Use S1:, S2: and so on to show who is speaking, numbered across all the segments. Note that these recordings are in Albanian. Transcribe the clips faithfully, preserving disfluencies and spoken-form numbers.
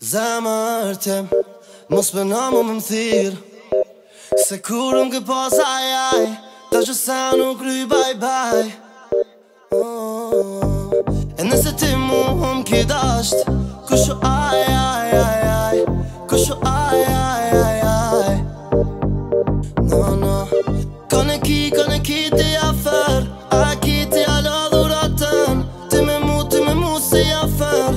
S1: Zemër tem, mos për në më më thirë, se kur më këpas ajaj, ta që sa nuk ryj baj baj. oh. E nëse ti mu më ki dasht, kusho ajaj ajaj, kusho ajaj ajaj. No, no, kone ki, kone ki ti afer, a ki ti ala dhuratën, ti me mu, ti me mu si afer.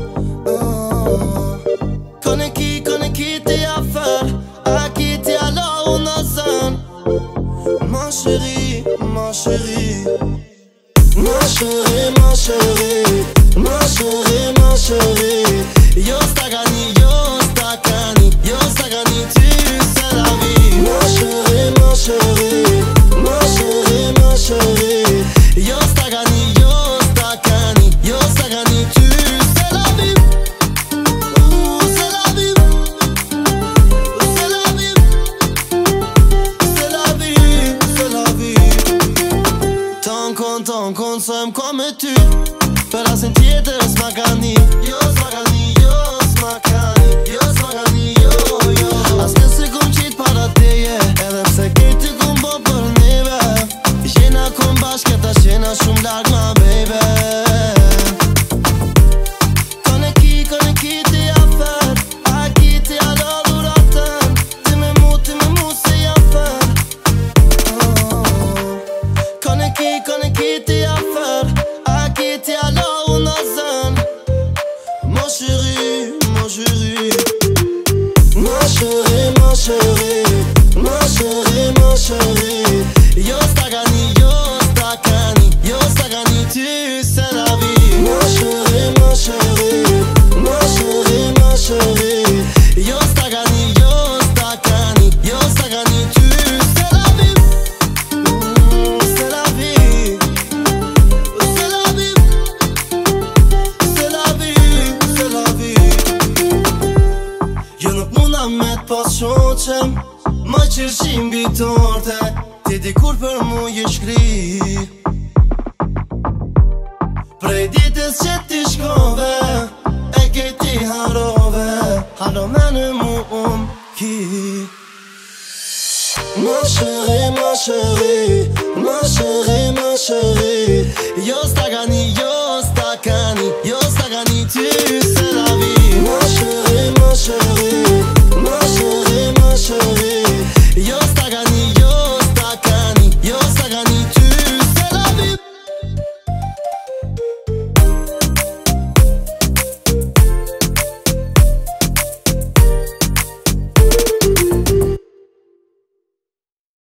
S1: Kone ki, kone ki ti afer, a ki ti ala unë zën. Ma chérie, ma chérie, ma chérie, ma chérie, ma chérie, ma chérie. Yo sta gani, yo sta gani, yo sta gani, tu c'est la vie. Ma chérie, ma chérie, ma chérie, ma chérie. Yo sta gani, yo sta gani, yo sta gani, tu c'est la vie. Ouh, c'est la vie. C'est la vie. C'est la vie, c'est la vie. Ton kon, ton kon, sëm kom e ty, për asin tjetër s'ma gani. Jo s'ma gani, jo s'ma gani, jo s'ma gani, jo, jo. As nëse kom qit para teje, edhe pse kejti kom bo për neve, jena kom bashkë, ta qena shumë larg ma baby. Kone ki, kone ki ti afer, a ki ti ala dhuratën, ti me mu, ti me mu si afer. oh. Kone ki, kone ki ti afer, a ki ti ala unë zën. Ma chérie, ma chérie, ma chérie, ma chérie, ma chérie, ma chérie. Yo sta gani, yo sta gani, yo sta gani, tu c'est la vie. Ma chérie, ma chérie, ma chérie, ma chérie. Yo sta gani, yo sta gani, yo sta gani, tu c'est la vie. Mm, c'est la vie. C'est la vie. C'est la vie, c'est la vie. Jo nuk muna me t'pas shoqem, ma qërshim bitorte, ti di kur për mu je shkri. Prej ditës që ti shkove, e ke ti harove, halo me në mu um ki. Ma chérie, ma chérie,